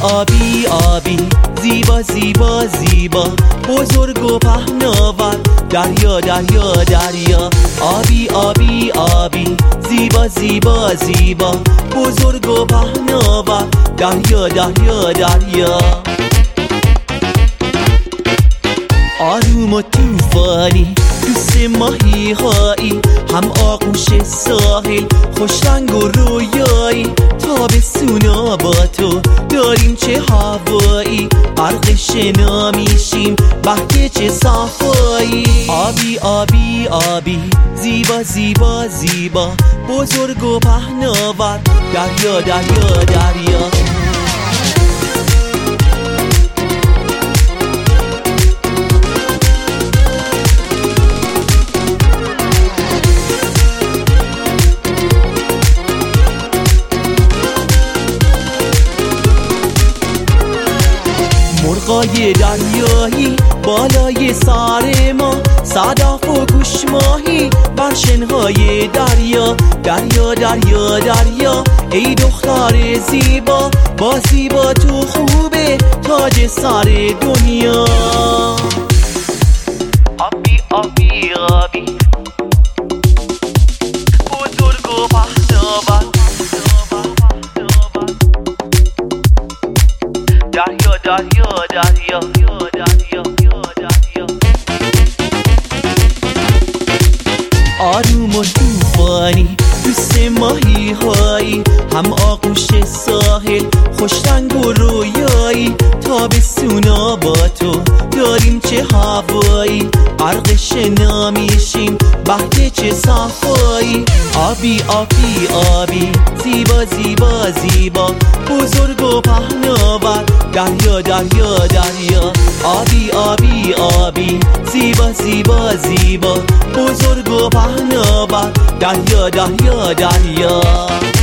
آبی آبی زیبا زیبا زیبا بزرگ و پهناور دریا دریا دریا آبی آبی آبی زیبا زیبا زیبا بزرگ و پهناور دریا دریا دریا آروم و توفانی دوست ماهی هایی هم آغوش ساحل خوش رنگ و رویایی تابستونا با تو داریم چه هوایی غرق شنا میشیم بهکه چه صفایی آبی آبی آبی زیبا زیبا زیبا بزرگ و پهناور دریا دریا دریا مرغای دریایی بالای سر ما صدف و گوش ماهی بر شنهای دریا دریا دریا دریا ای دختر زیبا با زیبا تو خوبه تاج سر دنیا آبی آبی آبی بزرگ و پهناور دریا دریا دریا دریا دریا آروم و توفانی دوست ماهی هایی هم آغوش ساحل خوش رنگ و رویایی تابستونا با تو داریم چه هوایی غرق شنا میشیم بهکه چه صفایی آبی آبی آبی زیبا زیبا زیبا بزرگ و پهناور دریا دریا دریا آبی آبی آبی زیبا زیبا زیبا بزرگ و پهناور دریا دریا دریا